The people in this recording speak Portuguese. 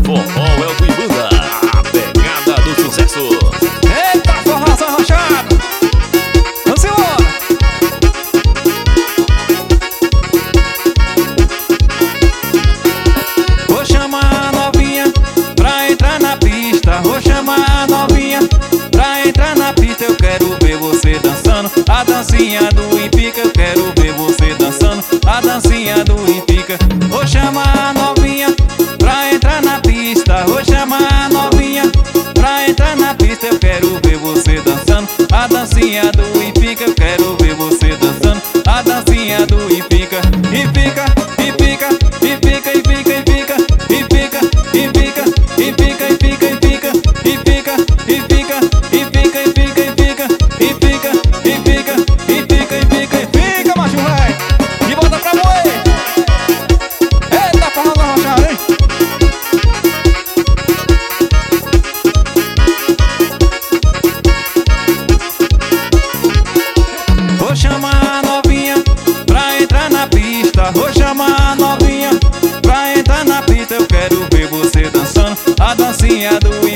Forró é o do Ibanda, a pegada do sucesso. Eita, forrozão rochado. Vamos embora. Vou chamar a novinha pra entrar na pista. Vou chamar a novinha pra entrar na pista. Eu quero ver você dançando a dancinha do Empica. Eu quero ver você dançando a dancinha do Empica. Vou chamar a novinha pra entrar na pista. Vou chamar a novinha pra entrar na pista. Eu quero ver você dançando a dancinha do Empica. Eu quero ver você dançando a dancinha do Empica. Empica, empica, empica, empica, empica, empica, empica, empica, empica, empica, empica, empica, empica, empica, empica, empica, empica, empica, empica, empica, macho velho. E bota pra moer. Eita, forrozão rochado, hein? Vou chamar a novinha pra entrar na pista. Vou chamar a novinha pra entrar na pista. Eu quero ver você dançando a dancinha do